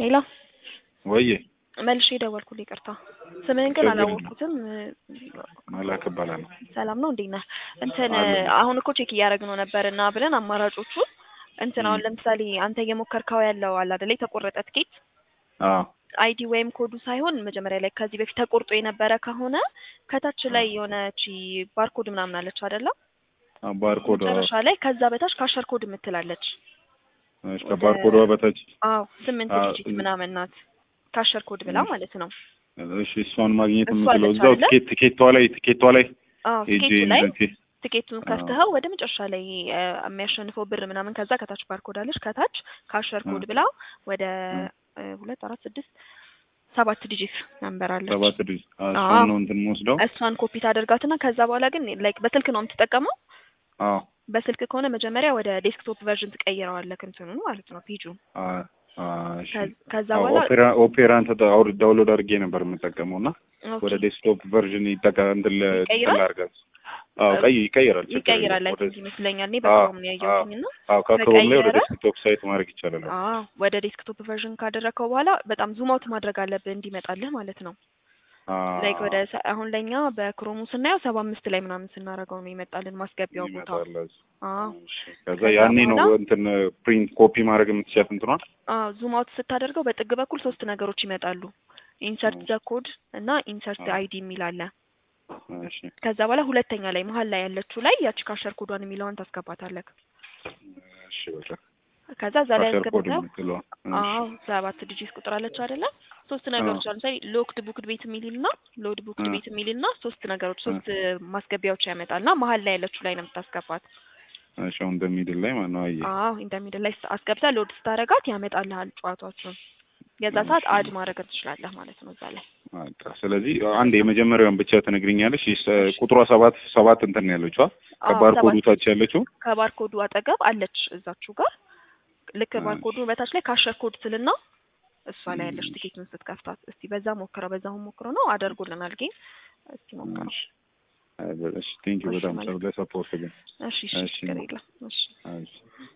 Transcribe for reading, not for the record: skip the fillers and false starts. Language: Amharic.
ሄሎ ወይ መልሼ ደወልኩልኝ ይቅርታ ስምህን ግን አላወቅኩትም መላክ እባላለሁ ሰላም ነው እንዴት ነህ እንትን አለሁ አሁን እኮ ቼክ እያደረግነው ነበርና ብለን አማራጮቹ እንትን አሁን ለምሳሌ አንተ እየሞከርከው ያለው አለ አይደል የተቆረጠ ትኬት አዎ አይዲ ወይም ኮዱ ሳይሆን መጀመሪያ ላይ ከዚህ በፊት ተቆርጦ የነበረ ከሆነ ከታች ላይ የሆነች ባርኮድ ምናምን አለች አይደል ባርኮድ መጨረሻ ላይ ከዛ በታች ካሸር ኮድ የምትላለች እሺ ከባርኮዷ በታች አዎ 8 ዲጂት ምናምን ናት ካሸር ኮድ ብላ ማለት ነው እሺ እሷን ማግኘት የምትለው እዛው ቲኬቷ ላይ አዎ ቲኬቱን ከፍተኸው ወደ መጨረሻ ላይ የሚያሸንፈው ብር ምናምን ከዛ ከታች ባርኮድ አለች ከታች ካሸር ኮድ ብላ ወደ 2 4 6 7 ዲጂት ነምበር አለች 7 ዲጂት እሷን ነው እንትን ወስደው እሷን ኮፒ ታደርጋትና ከዛ በኋላ ግን ላይክ በስልክ ነው የምትጠቀመው አዎ በስልክ ከሆነ መጀመሪያ ወደ ዴስክቶፕ ቨርዥን ትቀይረዋለህ እንትኑን ማለት ነው ፔጁን ከዛ በኋላ ኦፔራን ዳውንሎድ አድርጌ ነበር የምጠቀመውና ወደ ዴስክቶፕ ቨርዥን ይጠቀላርጋል ይቀይራል ይመስለኛል እኔ በክሮም ነው ያየሁትና ከክሮም ላይ ወደ ዴስክቶፕ ሳይት ማድረግ ይቻላል ወደ ዴስክቶፕ ቨርዥን ካደረከው በኋላ በጣም ዙም አውት ማድረግ አለብህ እንዲመጣልህ ማለት ነው ላይክ ወደ አሁን ለኛ በክሮሙ ስናየው 75 ላይ ምናምን ስናረጋው ነው ይመጣልን ማስገቢያው ቦታ ከዛ ያኔ ነው እንትን ፕሪንት ኮፒ ማድረግ የምትችል እንትኗ ዙም አውት ስታደርገው በጥግ በኩል ሶስት ነገሮች ይመጣሉ ኢንሰርት ዘ ኮድ እና ኢንሰርት አይዲ የሚል አለ እሺ ከዛ በኋላ ሁለተኛ ላይ መሃል ላይ ያለችው ላይ ያቺ ካሸር ኮዷን የሚለውን ታስገባታለህ እሺ በቃ ከዛ ዛሬ ያስገባው 7 ዲጂት ቁጥር አለች አይደለ ሶስት ነገሮች አሉ ሳይ ሎክድ ቡክድ ቤት የሚልና ሎድ ቡክድ ቤት የሚልና ሶስት ነገሮች ሶስት ማስገቢያዎች ያመጣልና መሃል ላይ ያለችው ላይ ነው የምታስገባት እሺ እንደሚድል ላይ ማለት ነው እንደሚድል ላይ አስገብታ ሎድ ስታረጋት ያመጣልሃል ጨዋታዎቹን የዛ ሰዓት አድ ማድረግ ትችላለህ ማለት ነው እዛ ላይ ስለዚህ አንድ የመጀመሪያውን ብቻ ትነግሪኛለሽ ቁጥሯ 7 እንትን ያለችው ከባርኮዱ ታች ያለችው ከባርኮዱ አጠገብ አለች እዛችሁ ጋር ልክ ባርኮዱ በታች ላይ ካሸር ኮድ ስልና እሷ ላይ ያለች ቲኬቱን ስትከፍታት እስቲ በዛ ሞክረው ነው አደርጉልናል ግን እስቲ ሞክረው እሺ ቴንክ ዩ በጣም ሰው ለሰፖርት ግን እሺ እሺ